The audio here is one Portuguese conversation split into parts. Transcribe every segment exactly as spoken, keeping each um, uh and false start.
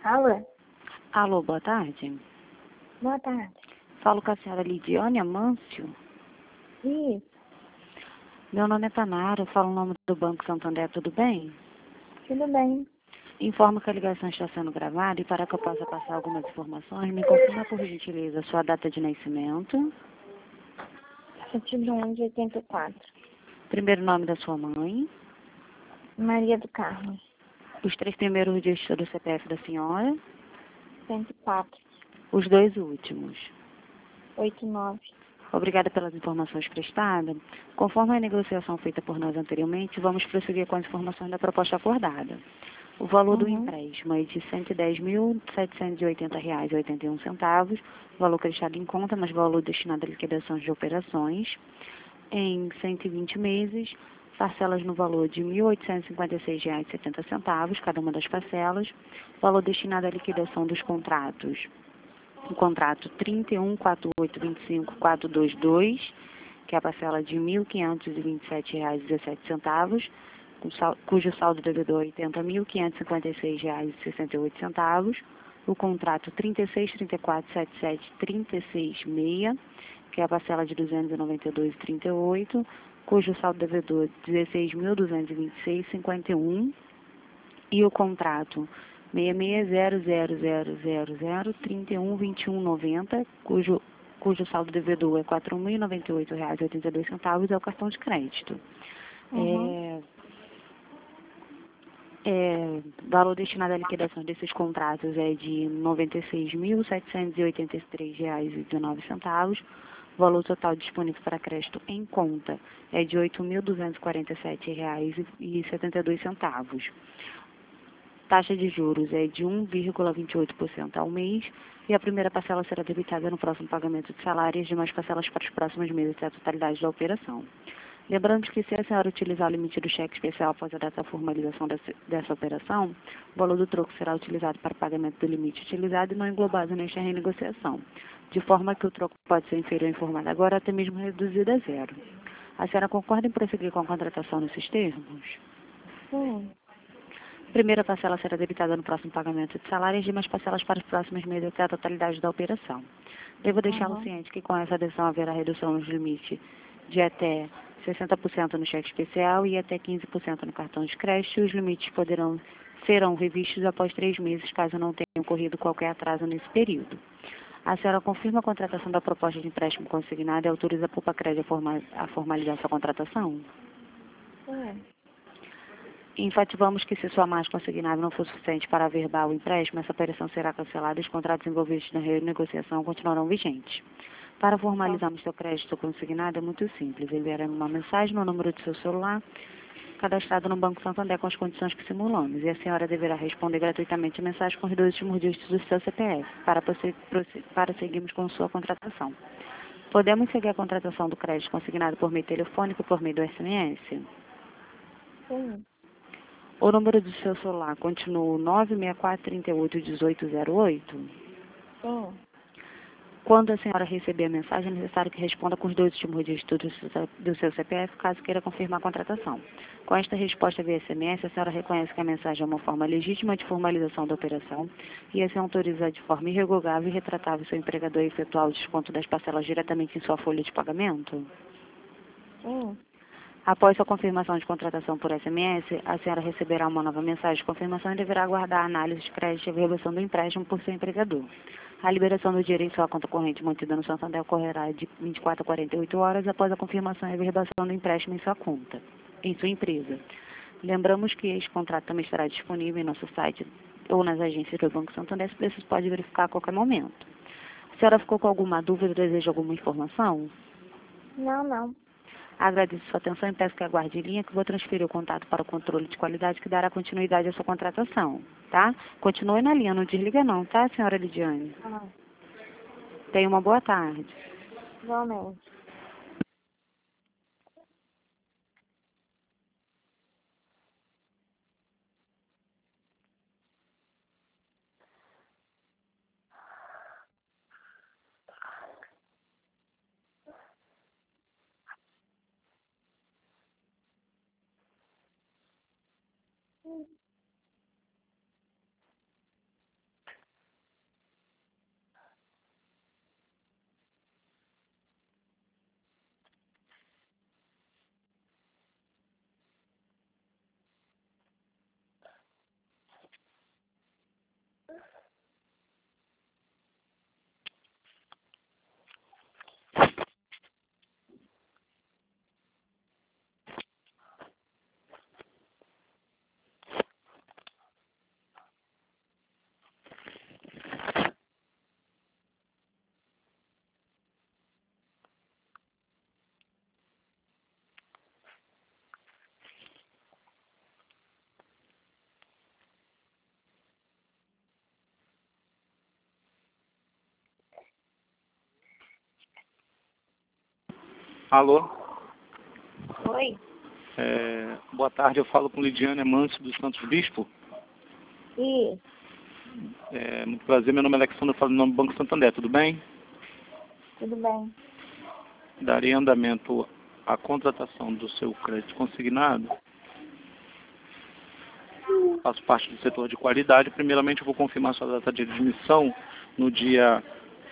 Alô? Alô, boa tarde. Boa tarde. Falo com a senhora Lidiane Amâncio. Isso, Meu nome é Tanara, eu falo o nome do Banco Santander, tudo bem? tudo bem. Informo que a ligação está sendo gravada e para que eu possa passar algumas informações, me confirma por gentileza a sua data de nascimento, sete de um de oitenta e quatro. primeiro nome da sua mãe, Maria do Carmo. os três primeiros dígitos do C P F da senhora, cento e quatro. os dois últimos. oitenta e nove. Obrigada pelas informações prestadas. Conforme a negociação feita por nós anteriormente, vamos prosseguir com as informações da proposta acordada. O valor do Uhum. empréstimo é de cento e dez mil, setecentos e oitenta reais e oitenta e um centavos, valor prestado em conta, mas valor destinado à liquidação de operações, em cento e vinte meses, parcelas no valor de mil oitocentos e cinquenta e seis reais e setenta centavos, cada uma das parcelas, valor destinado à liquidação dos contratos. O contrato trinta e um, quarenta e oito, vinte e cinco, quatrocentos e vinte e dois, que é a parcela de mil quinhentos e vinte e sete reais e dezessete centavos, cujo saldo devedor é oitenta mil quinhentos e cinquenta e seis reais e sessenta e oito centavos. O contrato trinta e seis, trinta e quatro, setenta e sete, trinta e seis, seis, que é a parcela de duzentos e noventa e dois reais e trinta e oito centavos, cujo saldo devedor é dezesseis mil duzentos e vinte e seis reais e cinquenta e um centavos. E o contrato seis seis zero zero zero zero zero trinta e um vinte e um noventa, cujo cujo saldo devedor é quatro mil e noventa e oito reais e oitenta e dois centavos, é o cartão de crédito. Uhum. É, é, valor destinado à liquidação desses contratos é de noventa e seis mil setecentos e oitenta e três reais e dezenove centavos. O valor total disponível para crédito em conta é de oito mil duzentos e quarenta e sete reais e setenta e dois centavos. Taxa de juros é de um vírgula vinte e oito por cento ao mês e a primeira parcela será debitada no próximo pagamento de salário e as demais parcelas para os próximos meses até a totalidade da operação. Lembrando que se a senhora utilizar o limite do cheque especial após a data da formalização dessa, dessa operação, o valor do troco será utilizado para o pagamento do limite utilizado e não englobado nesta renegociação, de forma que o troco pode ser inferior à informada agora até mesmo reduzido a zero. A senhora concorda em prosseguir com a contratação nesses termos? Sim. A primeira parcela será debitada no próximo pagamento de salário e as demais parcelas para os próximos meses até a totalidade da operação. Devo deixá-lo Uhum. ciente que com essa adesão haverá redução nos limites de até sessenta por cento no cheque especial e até quinze por cento no cartão de crédito, e os limites poderão serão revistos após três meses, caso não tenha ocorrido qualquer atraso nesse período. A senhora confirma a contratação da proposta de empréstimo consignado e autoriza a Pupacred a, forma, a formalizar sua contratação? Sim. Enfatizamos que se sua margem consignada não for suficiente para averbar o empréstimo, essa operação será cancelada e os contratos envolvidos na renegociação continuarão vigentes. Para formalizarmos seu crédito consignado é muito simples. Enviaremos uma mensagem no número do seu celular, cadastrado no Banco Santander com as condições que simulamos, e a senhora deverá responder gratuitamente a mensagem com os dois últimos dígitos do seu C P F, para, para seguirmos com sua contratação. Podemos seguir a contratação do crédito consignado por meio telefônico e por meio do S M S? Sim. O número do seu celular continua nove seis quatro, três oito, um oito zero oito? Sim. Quando a senhora receber a mensagem, é necessário que responda com os dois últimos dígitos do seu do seu C P F, caso queira confirmar a contratação. Com esta resposta via S M S, a senhora reconhece que a mensagem é uma forma legítima de formalização da operação e assim autoriza de forma irrevogável e retratável seu empregador a efetuar o desconto das parcelas diretamente em sua folha de pagamento? Sim. Após sua confirmação de contratação por S M S, a senhora receberá uma nova mensagem de confirmação e deverá aguardar a análise de crédito e a reversão do empréstimo por seu empregador. A liberação do dinheiro em sua conta corrente mantida no Santander ocorrerá de vinte e quatro a quarenta e oito horas após a confirmação e a reversão do empréstimo em sua conta, em sua empresa. Lembramos que este contrato também estará disponível em nosso site ou nas agências do Banco Santander, se precisar pode verificar a qualquer momento. A senhora ficou com alguma dúvida ou deseja alguma informação? Não, não. Agradeço sua atenção e peço que aguarde em linha que vou transferir o contato para o controle de qualidade que dará continuidade à sua contratação, tá? Continue na linha, não desliga não, tá, senhora Lidiane? Ah, Tenha uma boa tarde. igualmente. Alô? Oi? É, boa tarde, eu falo com Lidiane Amâncio dos Santos Bispo. Isso. É, muito prazer, meu nome é Alexandre, eu falo no nome do Banco Santander, tudo bem? Tudo bem. Daria andamento à contratação do seu crédito consignado. Faço parte do setor de qualidade. Primeiramente, eu vou confirmar sua data de admissão no dia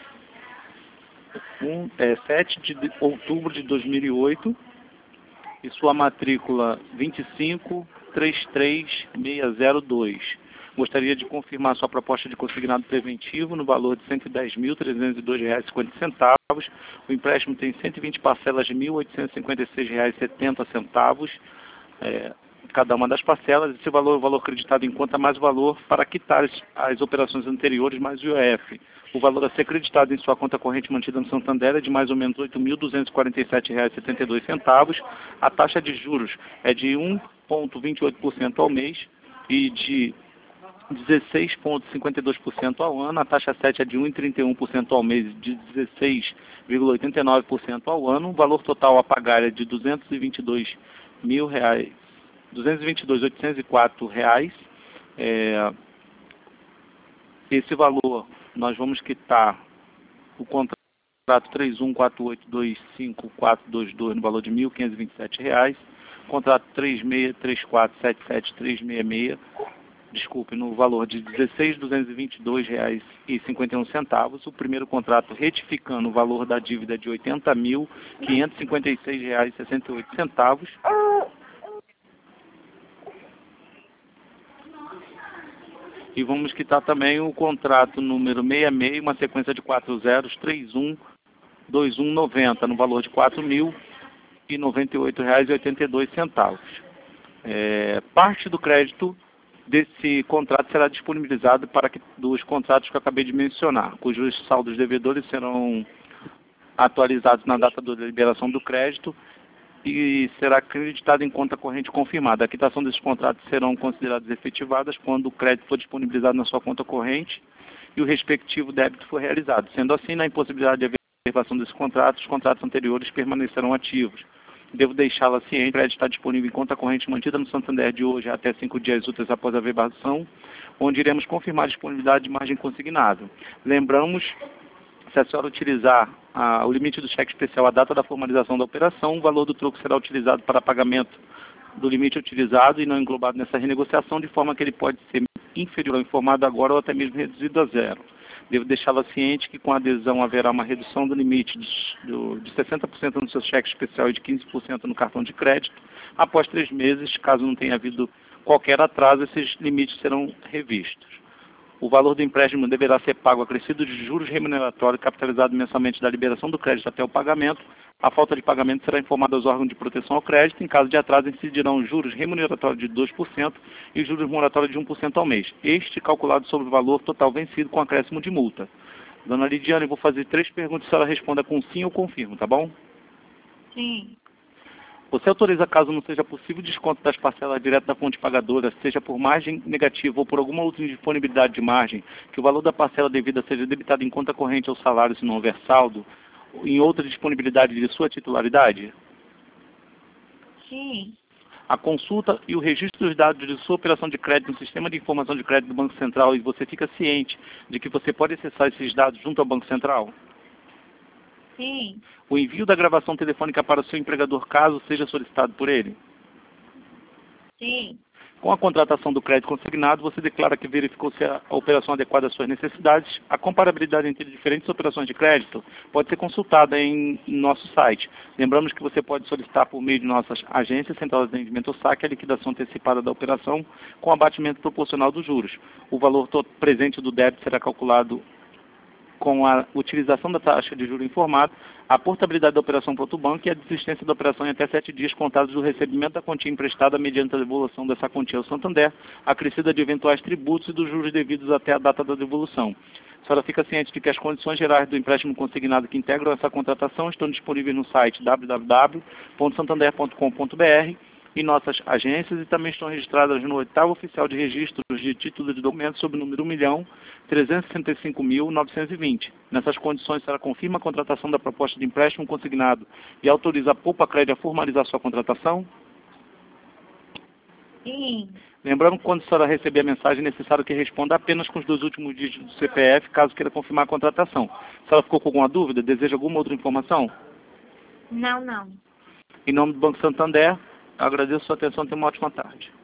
um, é, sete de outubro de dois mil e oito e sua matrícula vinte e cinco, trinta e três, seiscentos e dois. Gostaria de confirmar sua proposta de consignado preventivo no valor de cento e dez mil, trezentos e dois reais e cinquenta centavos. O empréstimo tem cento e vinte parcelas de mil oitocentos e cinquenta e seis reais e setenta centavos. É, cada uma das parcelas. Esse valor é o valor creditado em conta mais o valor para quitar as, as operações anteriores mais o I O F. O valor a ser creditado em sua conta corrente mantida no Santander é de mais ou menos oito mil duzentos e quarenta e sete reais e setenta e dois centavos. A taxa de juros é de um vírgula vinte e oito por cento ao mês e de dezesseis vírgula cinquenta e dois por cento ao ano. A taxa sete é de um vírgula trinta e um por cento ao mês e de dezesseis vírgula oitenta e nove por cento ao ano. O valor total a pagar é de duzentos e vinte e dois mil reais. duzentos e vinte e dois mil oitocentos e quatro reais. É, esse valor nós vamos quitar o contrato três um quatro oito dois cinco quatro dois dois no valor de mil quinhentos e vinte e sete reais. Contrato três seis três quatro sete sete três seis seis, desculpe, no valor de dezesseis mil duzentos e vinte e dois reais e cinquenta e um centavos. O primeiro contrato retificando o valor da dívida de oitenta mil quinhentos e cinquenta e seis reais e sessenta e oito centavos. E vamos quitar também o contrato número sessenta e seis, uma sequência de quatro zeros, trinta e um, vinte e um, noventa, no valor de quatro mil e noventa e oito reais e oitenta e dois centavos. É, parte do crédito desse contrato será disponibilizado para que, dos contratos que eu acabei de mencionar, cujos saldos devedores serão atualizados na data da liberação do crédito e será acreditado em conta corrente confirmada. A quitação desses contratos serão consideradas efetivadas quando o crédito for disponibilizado na sua conta corrente e o respectivo débito for realizado. Sendo assim, na impossibilidade de haver efetivação desses contratos, os contratos anteriores permanecerão ativos. Devo deixá-la ciente, o crédito está disponível em conta corrente mantida no Santander de hoje até cinco dias úteis após a verbação, onde iremos confirmar a disponibilidade de margem consignável. Lembramos, se a senhora utilizar ah, o limite do cheque especial à data da formalização da operação, o valor do troco será utilizado para pagamento do limite utilizado e não englobado nessa renegociação, de forma que ele pode ser inferior ao informado agora ou até mesmo reduzido a zero. Devo deixá-la ciente que com a adesão haverá uma redução do limite de, de sessenta por cento no seu cheque especial e de quinze por cento no cartão de crédito. Após três meses, caso não tenha havido qualquer atraso, esses limites serão revistos. O valor do empréstimo deverá ser pago acrescido de juros remuneratórios capitalizado mensalmente da liberação do crédito até o pagamento. A falta de pagamento será informada aos órgãos de proteção ao crédito. Em caso de atraso, incidirão juros remuneratórios de dois por cento e juros moratórios de um por cento ao mês. Este calculado sobre o valor total vencido com acréscimo de multa. Dona Lidiane, eu vou fazer três perguntas, se ela responda com sim ou confirmo, tá bom? Sim. Você autoriza, caso não seja possível, desconto das parcelas direto da fonte pagadora, seja por margem negativa ou por alguma outra indisponibilidade de margem, que o valor da parcela devida seja debitado em conta corrente ao salário se não houver saldo, em outra disponibilidade de sua titularidade? Sim. A consulta e o registro dos dados de sua operação de crédito no sistema de informação de crédito do Banco Central, e você fica ciente de que você pode acessar esses dados junto ao Banco Central? Sim. O envio da gravação telefônica para o seu empregador, caso seja solicitado por ele? Sim. Com a contratação do crédito consignado, você declara que verificou se a operação adequada às suas necessidades. A comparabilidade entre diferentes operações de crédito pode ser consultada em nosso site. Lembramos que você pode solicitar por meio de nossas agências, central de atendimento ou saque, a liquidação antecipada da operação com abatimento proporcional dos juros. O valor presente do débito será calculado com a utilização da taxa de juros informada, a portabilidade da operação para outro banco e a desistência da operação em até sete dias contados do recebimento da quantia emprestada mediante a devolução dessa quantia ao Santander, acrescida de eventuais tributos e dos juros devidos até a data da devolução. A senhora fica ciente de que as condições gerais do empréstimo consignado que integram essa contratação estão disponíveis no site w w w ponto santander ponto com ponto b r. em nossas agências e também estão registradas no oitavo oficial de registros de título de documentos sob o número um milhão trezentos e sessenta e cinco mil novecentos e vinte. Nessas condições, será confirma a contratação da proposta de empréstimo consignado e autoriza a Poupa Crédito a formalizar sua contratação? Sim. Lembrando que quando a senhora receber a mensagem, é necessário que responda apenas com os dois últimos dígitos do C P F, caso queira confirmar a contratação. Se ela ficou com alguma dúvida, deseja alguma outra informação? Não, não. Em nome do Banco Santander, eu agradeço a sua atenção e tenha uma ótima tarde.